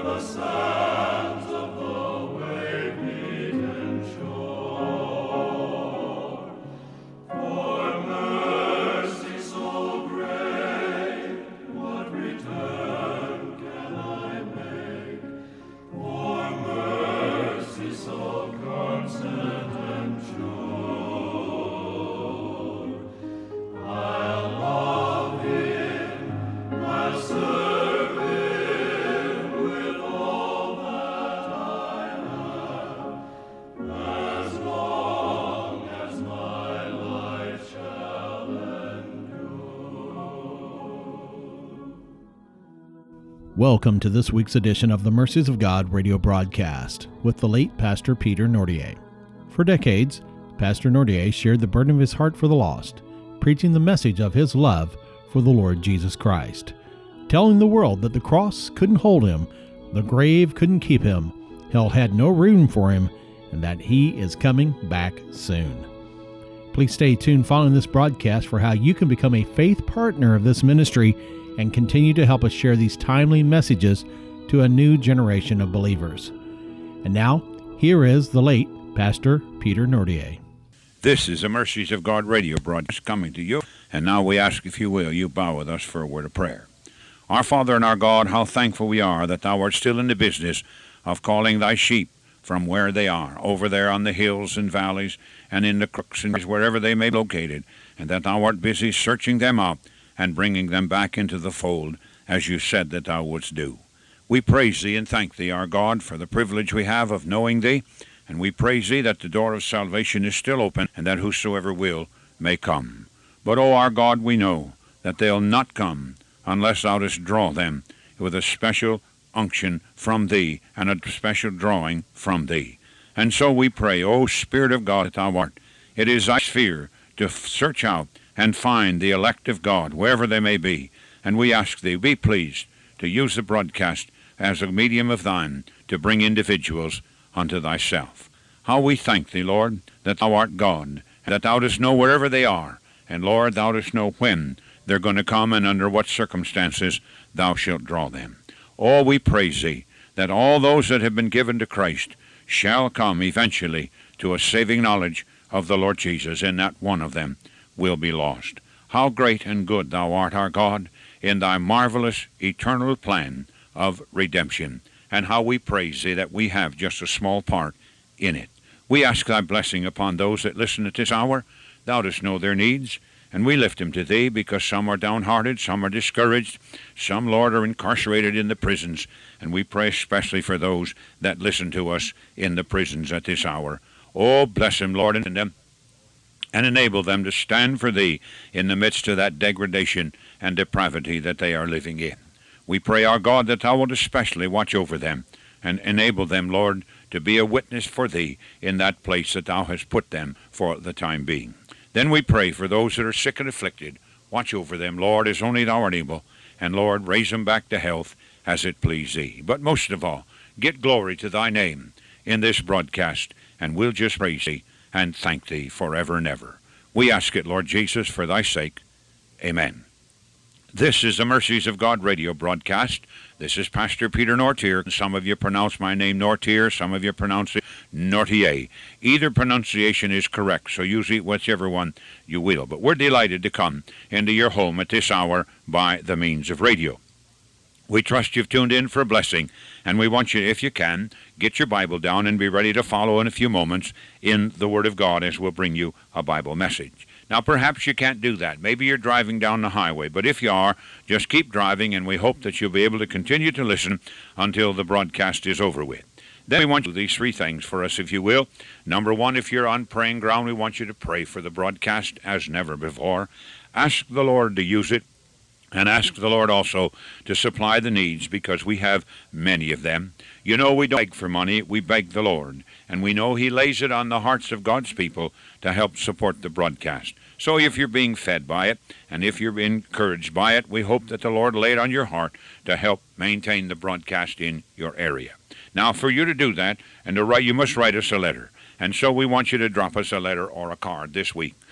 Welcome to this week's edition of the Mercies of God radio broadcast with the late Pastor Peter Nortier. For decades, Pastor Nortier shared the burden of his heart for the lost, preaching the message of his love for the Lord Jesus Christ, telling the world that the cross couldn't hold him, the grave couldn't keep him, hell had no room for him, and that he is coming back soon. Please stay tuned following this broadcast for how you can become a faith partner of this ministry and continue to help us share these timely messages to a new generation of believers. And now, here is the late Pastor Peter Nortier. This is the Mercies of God radio broadcast coming to you. And now we ask, if you will, you bow with us for a word of prayer. Our Father and our God, how thankful we are that thou art still in the business of calling thy sheep from where they are, over there on the hills and valleys and in the crooks and wherever they may be located, and that thou art busy searching them out and bringing them back into the fold, as you said that thou wouldst do. We praise thee and thank thee, our God, for the privilege we have of knowing thee, and we praise thee that the door of salvation is still open, and that whosoever will may come. But, O our God, we know that they'll not come unless thou dost draw them with a special unction from thee, and a special drawing from thee. And so we pray, O Spirit of God that thou art, it is thy sphere to search out and find the elect of God, wherever they may be. And we ask thee, be pleased to use the broadcast as a medium of thine to bring individuals unto thyself. How we thank thee, Lord, that thou art God, and that thou dost know wherever they are. And Lord, thou dost know when they're going to come and under what circumstances thou shalt draw them. Oh, we praise thee that all those that have been given to Christ shall come eventually to a saving knowledge of the Lord Jesus, and not one of them will be lost. How great and good thou art, our God, in thy marvelous eternal plan of redemption, and how we praise thee that we have just a small part in it. We ask thy blessing upon those that listen at this hour. Thou dost know their needs, and we lift them to thee, because some are downhearted, some are discouraged, some, Lord, are incarcerated in the prisons, and we pray especially for those that listen to us in the prisons at this hour. Oh, bless them, Lord, and them, and enable them to stand for thee in the midst of that degradation and depravity that they are living in. We pray, our God, that thou wilt especially watch over them and enable them, Lord, to be a witness for thee in that place that thou hast put them for the time being. Then we pray for those that are sick and afflicted. Watch over them, Lord, as only thou art able, and, Lord, raise them back to health as it please thee. But most of all, get glory to thy name in this broadcast, and we'll just praise thee and thank thee forever and ever. We ask it, Lord Jesus, for thy sake. Amen. This is the Mercies of God radio broadcast. This is Pastor Peter Nortier. Some of you pronounce my name Nortier, some of you pronounce it Nortier. Either pronunciation is correct, so use it whichever one you will. But we're delighted to come into your home at this hour by the means of radio. We trust you've tuned in for a blessing, and we want you, if you can, get your Bible down and be ready to follow in a few moments in the Word of God as we'll bring you a Bible message. Now, perhaps you can't do that. Maybe you're driving down the highway, but if you are, just keep driving, and we hope that you'll be able to continue to listen until the broadcast is over with. Then we want you to do these three things for us, if you will. Number one, if you're on praying ground, we want you to pray for the broadcast as never before. Ask the Lord to use it. And ask the Lord also to supply the needs, because we have many of them. You know, we don't beg for money, we beg the Lord. And we know he lays it on the hearts of God's people to help support the broadcast. So if you're being fed by it, and if you're encouraged by it, we hope that the Lord lay it on your heart to help maintain the broadcast in your area. Now, for you to do that, and to write, you must write us a letter. And so we want you to drop us a letter or a card this week.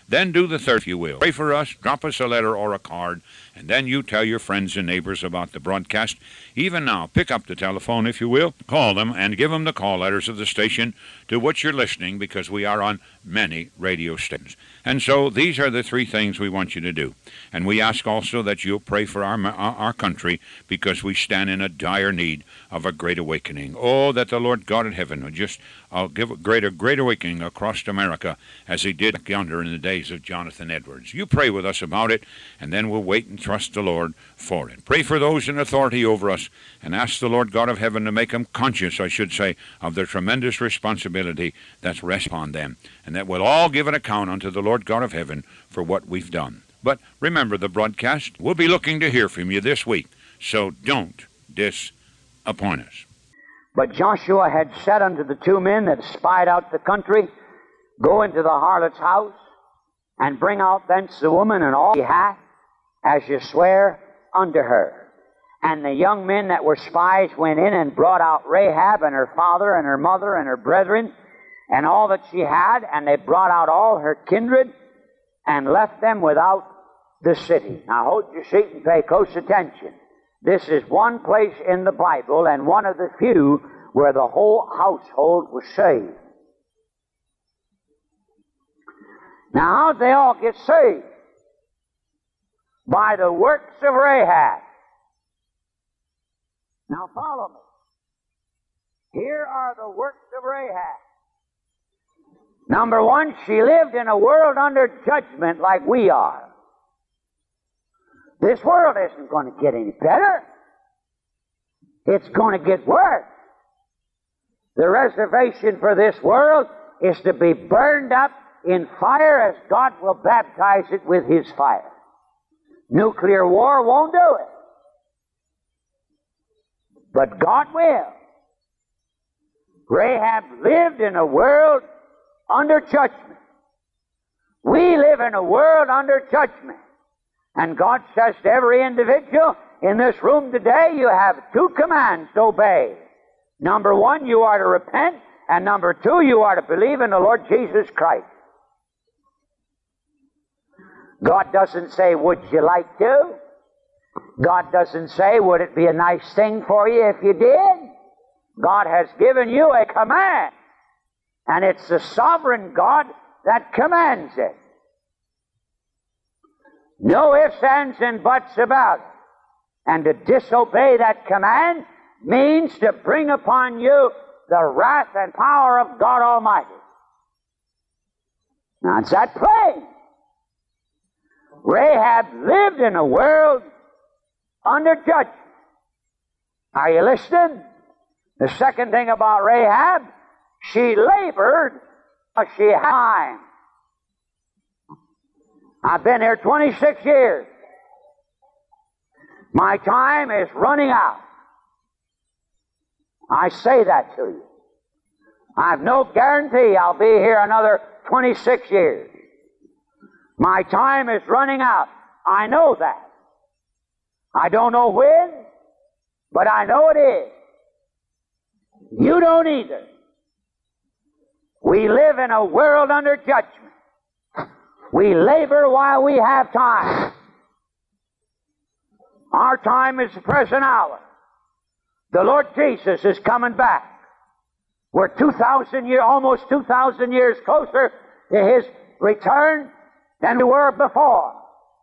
Then do the third, if you will. Pray for us, drop us a letter or a card, and then you tell your friends and neighbors about the broadcast. Even now, pick up the telephone, if you will, call them, and give them the call letters of the station to which you're listening, because we are on many radio stations. And so these are the three things we want you to do. And we ask also that you'll pray for our country, because we stand in a dire need of a great awakening. Oh, that the Lord God in heaven would just give a great awakening across America, as he did yonder in the days of Jonathan Edwards. You pray with us about it, and then we'll wait and trust the Lord for it. Pray for those in authority over us, and ask the Lord God of heaven to make them conscious, I should say, of the tremendous responsibility that rests upon them, and that we'll all give an account unto the Lord God of heaven for what we've done. But remember the broadcast. We'll be looking to hear from you this week, so don't disappoint us. But Joshua had said unto the two men that spied out the country, Go into the harlot's house, and bring out thence the woman and all she hath, as you swear unto her. And the young men that were spies went in and brought out Rahab and her father and her mother and her brethren and all that she had, and they brought out all her kindred and left them without the city. Now hold your seat and pay close attention. This is one place in the Bible, and one of the few where the whole household was saved. Now, how'd they all get saved? By the works of Rahab. Now, follow me. Here are the works of Rahab. Number one, she lived in a world under judgment like we are. This world isn't going to get any better. It's going to get worse. The reservation for this world is to be burned up in fire, as God will baptize it with His fire. Nuclear war won't do it. But God will. Rahab lived in a world under judgment. We live in a world under judgment. And God says to every individual in this room today, you have two commands to obey. Number one, you are to repent, and number two, you are to believe in the Lord Jesus Christ. God doesn't say, would you like to? God doesn't say, would it be a nice thing for you if you did? God has given you a command, and it's the sovereign God that commands it. No ifs, ands, and buts about it. And to disobey that command means to bring upon you the wrath and power of God Almighty. Now, it's that plain. Rahab lived in a world under judgment. Are you listening? The second thing about Rahab, she labored as she had time. I've been here 26 years. My time is running out. I say that to you. I've no guarantee I'll be here another 26 years. My time is running out. I know that. I don't know when, but I know it is. You don't either. We live in a world under judgment. We labor while we have time. Our time is the present hour. The Lord Jesus is coming back. We're almost 2,000 years closer to His return than we were before.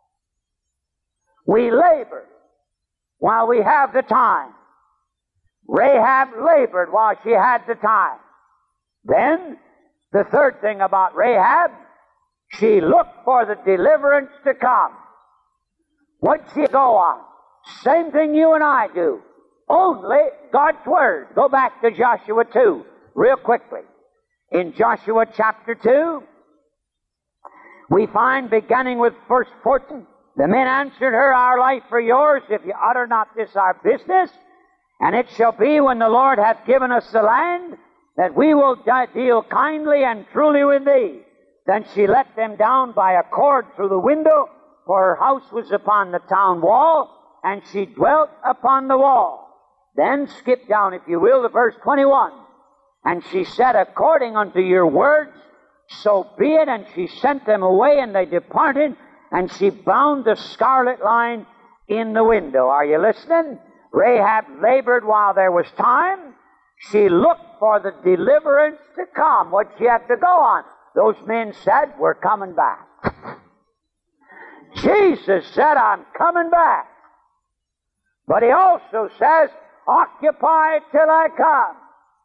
We labor while we have the time. Rahab labored while she had the time. Then, the third thing about Rahab, she looked for the deliverance to come. What'd she go on? Same thing you and I do. Only God's Word. Go back to Joshua 2 real quickly. In Joshua chapter 2, we find, beginning with verse 14, the men answered her, Our life for yours, if you utter not this our business. And it shall be, when the Lord hath given us the land, that we will deal kindly and truly with thee. Then she let them down by a cord through the window, for her house was upon the town wall, and she dwelt upon the wall. Then skip down, if you will, to verse 21. And she said, According unto your words So be it. And she sent them away, and they departed, and she bound the scarlet line in the window. Are you listening? Rahab labored while there was time. She looked for the deliverance to come. What she had to go on? Those men said, we're coming back. Jesus said, I'm coming back. But he also says, occupy till I come.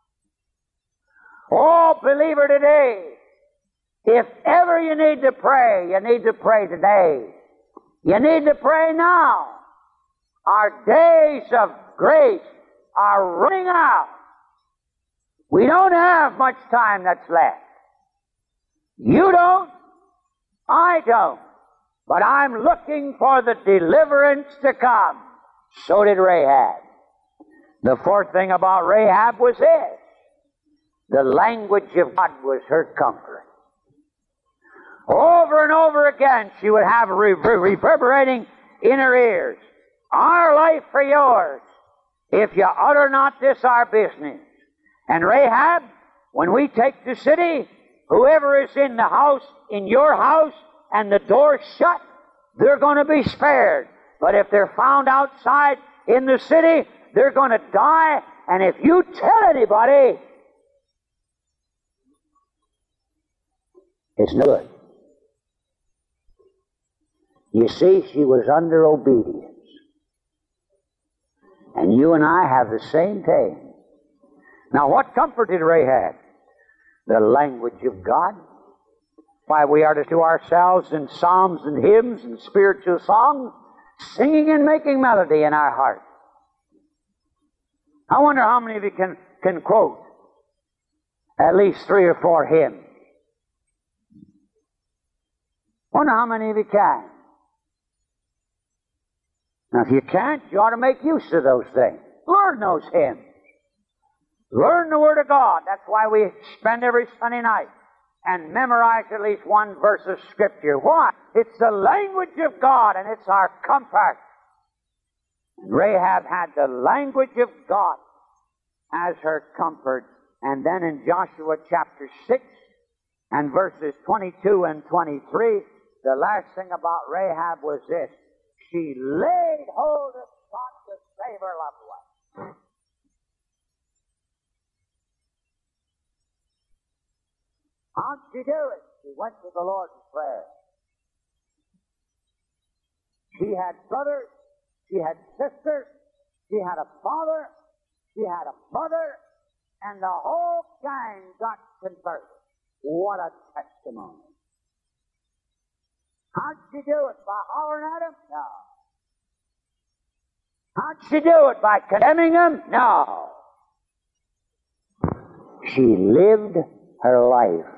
Oh, believer, today, if ever you need to pray, you need to pray today. You need to pray now. Our days of grace are running out. We don't have much time that's left. You don't, I don't. But I'm looking for the deliverance to come. So did Rahab. The fourth thing about Rahab was this. The language of God was her comfort. Over and over again, she would have reverberating in her ears. Our life for yours, if you utter not this our business. And Rahab, when we take the city, whoever is in the house, in your house, and the door shut, they're going to be spared. But if they're found outside in the city, they're going to die. And if you tell anybody, it's no good. You see, she was under obedience. And you and I have the same thing. Now, what comforted Rahab? The language of God. Why, we are to do ourselves in psalms and hymns and spiritual songs, singing and making melody in our heart. I wonder how many of you can quote at least 3 or 4 hymns. I wonder how many of you can. Now, if you can't, you ought to make use of those things. Learn those hymns. Learn the Word of God. That's why we spend every Sunday night and memorize at least one verse of Scripture. Why? It's the language of God, and it's our comfort. And Rahab had the language of God as her comfort. And then in Joshua chapter 6 and verses 22 and 23, the last thing about Rahab was this. She laid hold of God to save her loved one. How'd she do it? She went to the Lord in prayer. She had brothers, she had sisters, she had a father, she had a mother, and the whole gang got converted. What a testimony. How'd she do it? By hollering at him? No. How'd she do it? By condemning him? No. She lived her life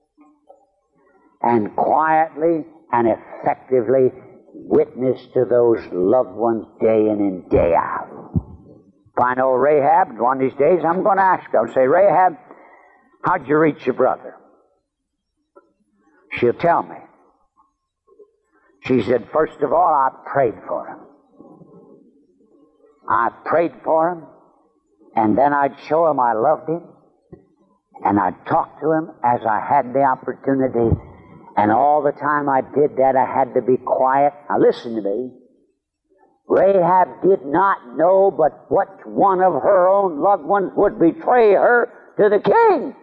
and quietly and effectively witnessed to those loved ones day in and day out. If I know Rahab, one of these days I'm going to ask her. I'll say, Rahab, how'd you reach your brother? She'll tell me. She said, first of all, I prayed for him. I prayed for him, and then I'd show him I loved him, and I'd talk to him as I had the opportunity, and all the time I did that, I had to be quiet. Now listen to me. Rahab did not know but what one of her own loved ones would betray her to the king.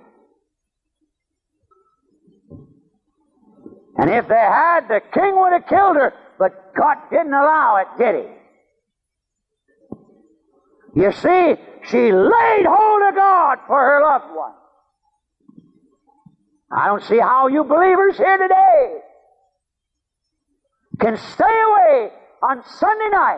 And if they had, the king would have killed her, but God didn't allow it, did he? You see, she laid hold of God for her loved one. I don't see how you believers here today can stay away on Sunday night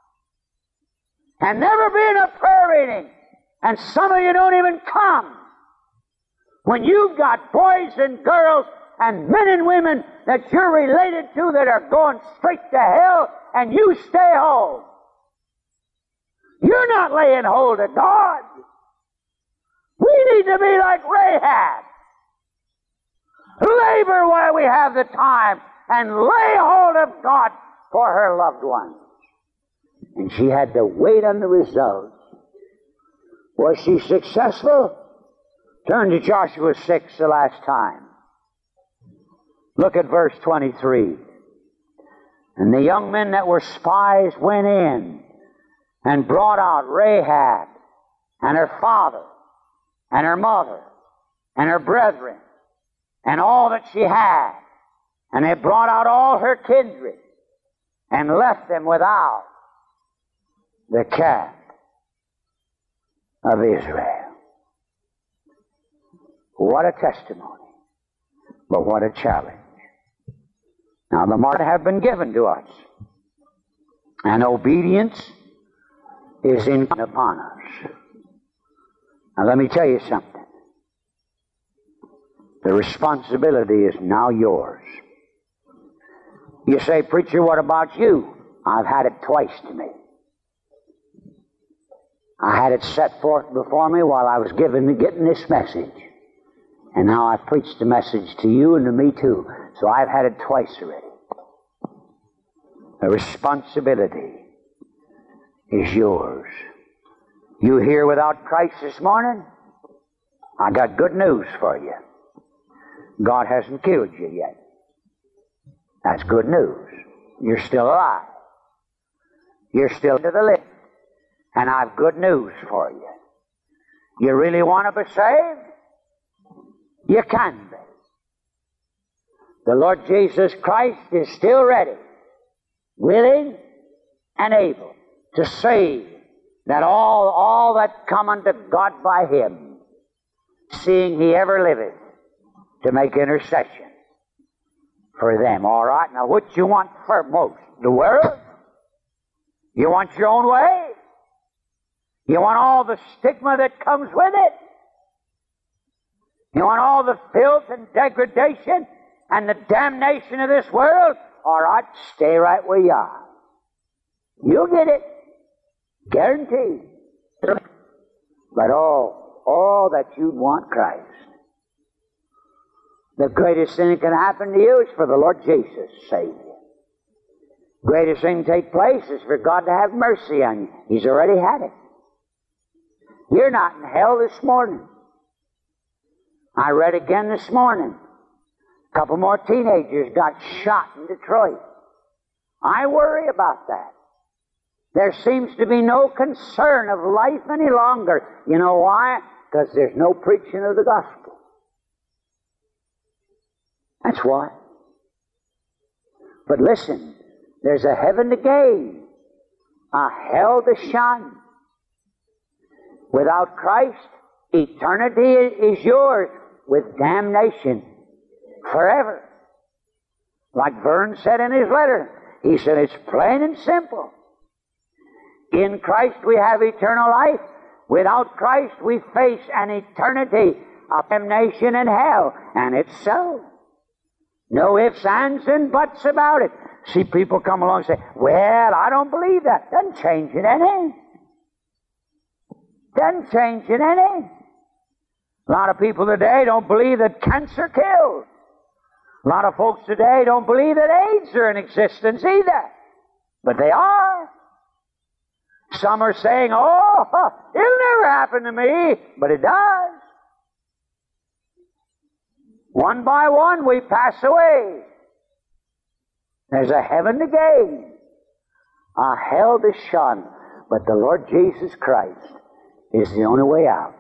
and never be in a prayer meeting, and some of you don't even come, when you've got boys and girls and men and women that you're related to that are going straight to hell, and you stay home. You're not laying hold of God. We need to be like Rahab. Labor while we have the time and lay hold of God for her loved ones. And she had to wait on the results. Was she successful? Turn to Joshua 6 the last time. Look at verse 23. And the young men that were spies went in and brought out Rahab and her father and her mother and her brethren and all that she had. And they brought out all her kindred and left them without the camp of Israel. What a testimony, but what a challenge. Now the mark have been given to us, and obedience is incumbent upon us. Now let me tell you something. The responsibility is now yours. You say, preacher, what about you? I've had it twice to me. I had it set forth before me while I was getting this message. And now I've preached the message to you and to me too. So I've had it twice already. The responsibility is yours. You here without Christ this morning? I got good news for you. God hasn't killed you yet. That's good news. You're still alive. You're still to the living. And I've good news for you. You really want to be saved? You can be. The Lord Jesus Christ is still ready, willing, and able to save that all that come unto God by Him, seeing He ever liveth to make intercession for them. All right, now what you want for most? The world? You want your own way? You want all the stigma that comes with it? You want all the filth and degradation and the damnation of this world? All right, stay right where you are. You'll get it. Guaranteed. But all that you'd want Christ. The greatest thing that can happen to you is for the Lord Jesus to save you. Greatest thing to take place is for God to have mercy on you. He's already had it. You're not in hell this morning. I read again this morning. A couple more teenagers got shot in Detroit. I worry about that. There seems to be no concern of life any longer. You know why? Because there's no preaching of the gospel. That's why. But listen, there's a heaven to gain, a hell to shun. Without Christ, eternity is yours with damnation forever. Like Vern said in his letter, he said it's plain and simple. In Christ we have eternal life. Without Christ we face an eternity of damnation and hell. And it's so. No ifs, ands, and buts about it. See people come along and say, well, I don't believe that. Doesn't change it any. Doesn't change it any. A lot of people today don't believe that cancer kills. A lot of folks today don't believe that AIDS are in existence either. But they are. Some are saying, oh, it'll never happen to me. But it does. One by one we pass away. There's a heaven to gain, a hell to shun. But the Lord Jesus Christ is the only way out.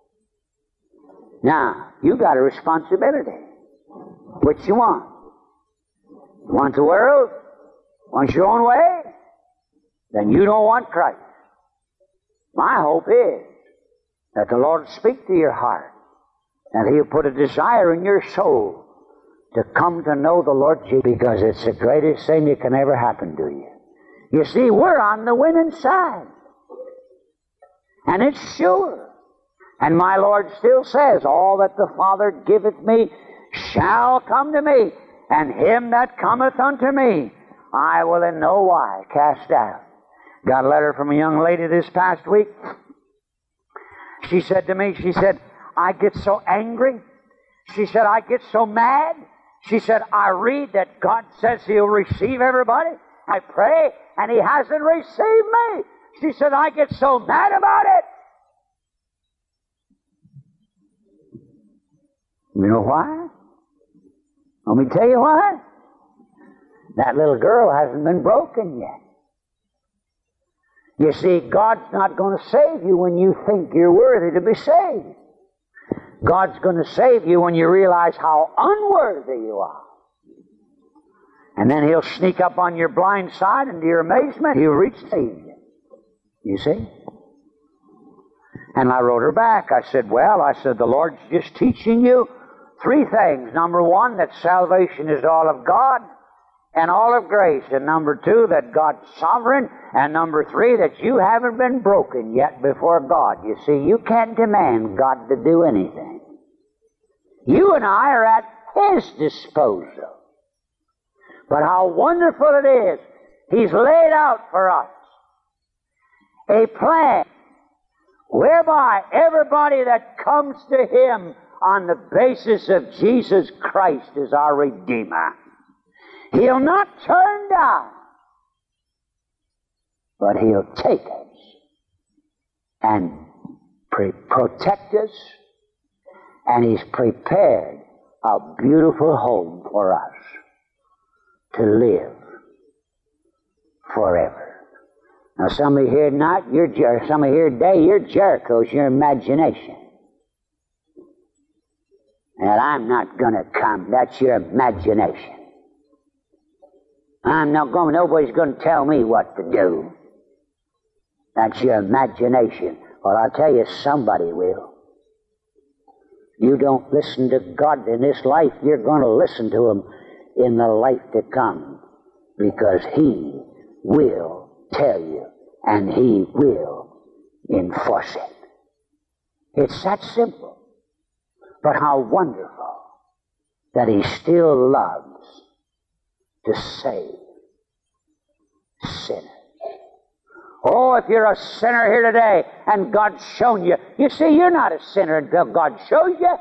Now, you got a responsibility. Which you want? You want the world? Want your own way? Then you don't want Christ. My hope is that the Lord will speak to your heart, and He'll put a desire in your soul to come to know the Lord Jesus, because it's the greatest thing that can ever happen to you. You see, we're on the winning side. And it's sure. And my Lord still says, all that the Father giveth me shall come to me, and him that cometh unto me I will in no wise cast out. Got a letter from a young lady this past week. She said to me, she said, I get so angry. She said, I get so mad. She said, I read that God says He'll receive everybody. I pray, and He hasn't received me. She said, I get so mad about it. You know why? Let me tell you why. That little girl hasn't been broken yet. You see, God's not going to save you when you think you're worthy to be saved. God's going to save you when you realize how unworthy you are. And then He'll sneak up on your blind side, and to your amazement, He'll reach to save you. You see? And I wrote her back. I said, the Lord's just teaching you three things. Number one, that salvation is all of God and all of grace. And number two, that God's sovereign. And number three, that you haven't been broken yet before God. You see, you can't demand God to do anything. You and I are at His disposal. But how wonderful it is. He's laid out for us a plan whereby everybody that comes to Him on the basis of Jesus Christ as our Redeemer, He'll not turn down, but He'll take us and protect us, and He's prepared a beautiful home for us to live forever. Now, some of you here tonight, some of you here today, your Jericho's your imagination. And I'm not going to come. That's your imagination. I'm not going, nobody's going to tell me what to do. That's your imagination. Well, I'll tell you, somebody will. You don't listen to God in this life, you're going to listen to Him in the life to come. Because He will tell you, and He will enforce it. It's that simple. But how wonderful that He still loves to save sinners. Oh, if you're a sinner here today and God's shown you, you see, you're not a sinner until God shows you.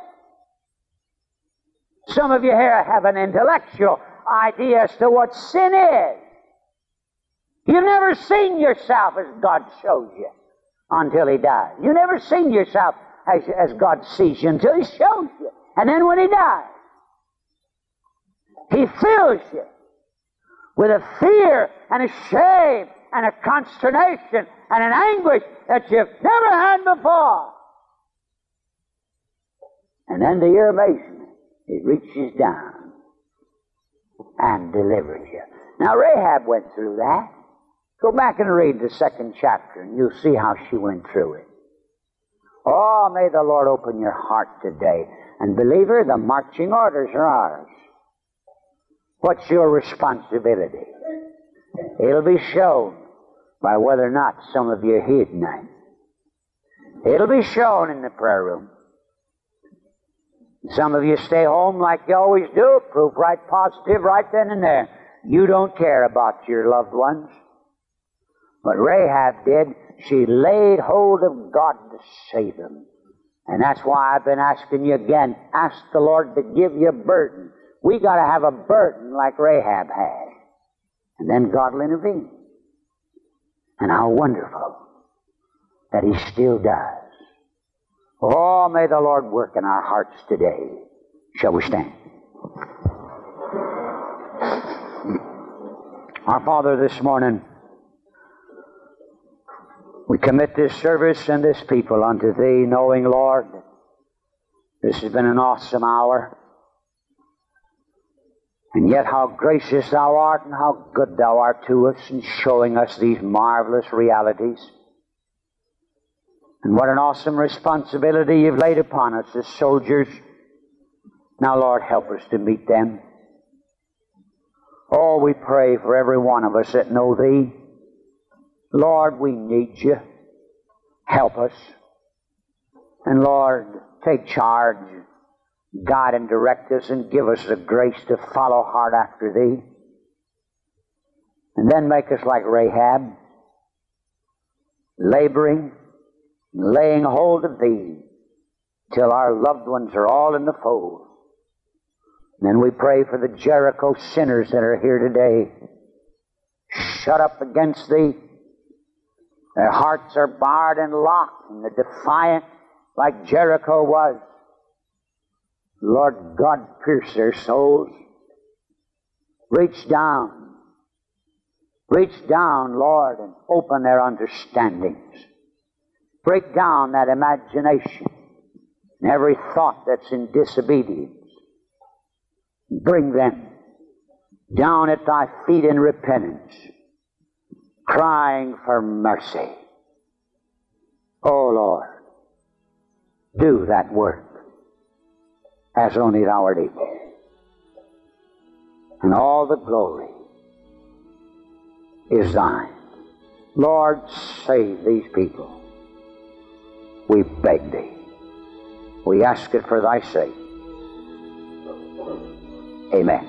Some of you here have an intellectual idea as to what sin is. You've never seen yourself as God shows you until He dies. You've never seen yourself as God sees you until He shows you. And then when He dies, He fills you with a fear and a shame and a consternation and an anguish that you've never had before. And then to your amazement, He reaches down and delivers you. Now, Rahab went through that. Go back and read the 2nd chapter, and you'll see how she went through it. Oh, may the Lord open your heart today. And believer, the marching orders are ours. What's your responsibility? It'll be shown by whether or not some of you are here tonight. It'll be shown in the prayer room. Some of you stay home like you always do, proof right positive right then and there. You don't care about your loved ones. But Rahab did. She laid hold of God to save them. And that's why I've been asking you again, ask the Lord to give you a burden. We got to have a burden like Rahab had. And then God will intervene. And how wonderful that He still does. Oh, may the Lord work in our hearts today. Shall we stand? Our Father, this morning, we commit this service and this people unto Thee, knowing, Lord, this has been an awesome hour. And yet how gracious Thou art and how good Thou art to us in showing us these marvelous realities. And what an awesome responsibility You've laid upon us as soldiers. Now, Lord, help us to meet them. Oh, we pray for every one of us that know Thee. Lord, we need You. Help us. And Lord, take charge. Guide and direct us and give us the grace to follow hard after Thee. And then make us like Rahab, laboring, laying hold of Thee till our loved ones are all in the fold. And then we pray for the Jericho sinners that are here today, shut up against Thee. Their hearts are barred and locked, and they're defiant like Jericho was. Lord God, pierce their souls. Reach down. Reach down, Lord, and open their understandings. Break down that imagination and every thought that's in disobedience. Bring them down at thy feet in repentance, crying for mercy. Oh, Lord, do that work as only thou art able. And all the glory is thine. Lord, save these people. We beg thee. We ask it for thy sake. Amen.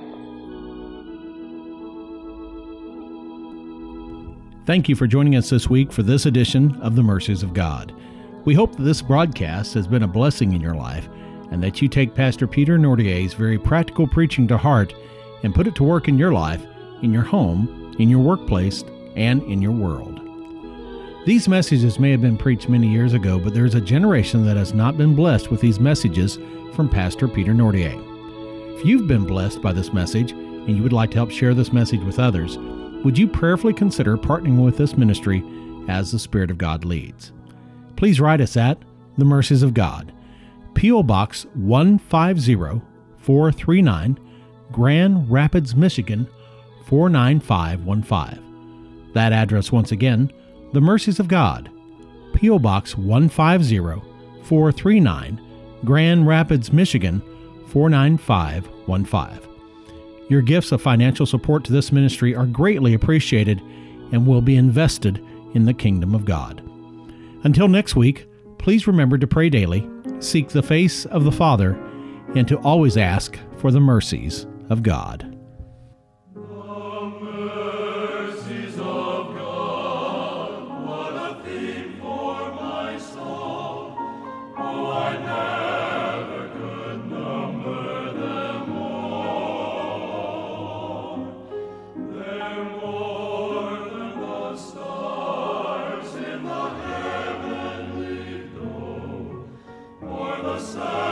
Thank you for joining us this week for this edition of The Mercies of God. We hope that this broadcast has been a blessing in your life and that you take Pastor Peter Nordier's very practical preaching to heart and put it to work in your life, in your home, in your workplace, and in your world. These messages may have been preached many years ago, but there's a generation that has not been blessed with these messages from Pastor Peter Nordier. If you've been blessed by this message and you would like to help share this message with others, would you prayerfully consider partnering with this ministry as the Spirit of God leads? Please write us at The Mercies of God, P.O. Box 150439, Grand Rapids, Michigan 49515. That address once again, The Mercies of God, P.O. Box 150439, Grand Rapids, Michigan 49515. Your gifts of financial support to this ministry are greatly appreciated and will be invested in the kingdom of God. Until next week, please remember to pray daily, seek the face of the Father, and to always ask for the mercies of God. Sun.